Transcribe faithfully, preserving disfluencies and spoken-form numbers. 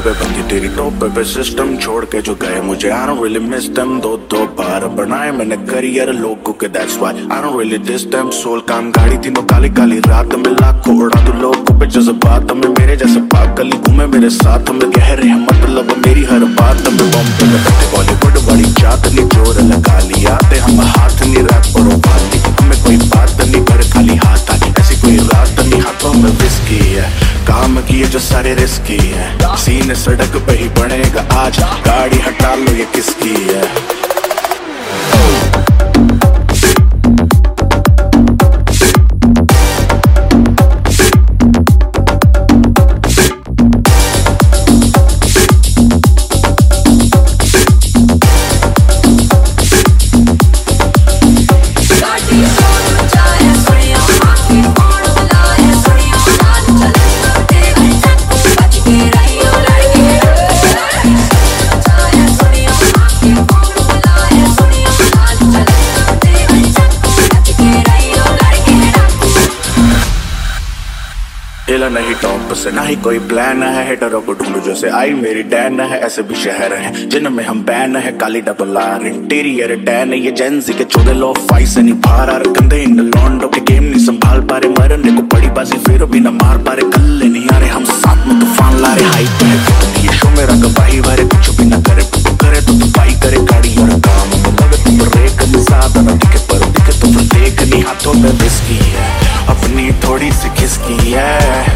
पे बंदी तेरी टोपे पे सिस्टम छोड़ के जो गए मुझे I don't really miss them। दो दो बार बनाए मैंने करियर लोगों के, that's why I don't really diss them। सोल काम गाड़ी तीनों काली काली रात में लाखों उड़ा दो लोगों पे जज्बात में, मेरे जैसे पागल घूमे मेरे साथ में, गहरे हैं मतलब मेरी हर बात में। बॉम्बे में बैठे बॉलीवुड बड़ी चातनी जोर लगा लिया आते हम हाथ नहीं रैप और वाली, हमें कोई बात नहीं पर खाली हाथ आई, ऐसी कोई रात नहीं हाथों में विस्की है, काम किए जो सारे रिस्की है, सीने सड़क पे ही बनेगा आज, गाड़ी हटा लो ये किसकी है। हिला नहीं टॉप से ना ही कोई प्लान है, हेटरों को ढूंढो जैसे आई मेरी डैन है, ऐसे भी शहर हैं जिनमें हम बैन है, काली डबल आर इंटीरियर टैन, ये जेंजी के चौदह लो फाइव से नहीं बाहर आ रहे, कंधे इन लॉन्डो के गेम नहीं संभाल पा रहे, मरने को बड़ी बाजी फिर भी ना मार पा रहे, कल्ले नहीं आ रहे हम साथ में तूफान ला रहे, हाई पे ये शो मेरा गवाही भरे कुछ भी ना करे, तू करे तो तू पाई करे गाड़ी और काम लगे तुम ब्रेक नहीं ज्यादा ना दिखे पर दिखे तो फिर देख नहीं हाथों में विस्की है, अपनी थोड़ी सी खिसकी है।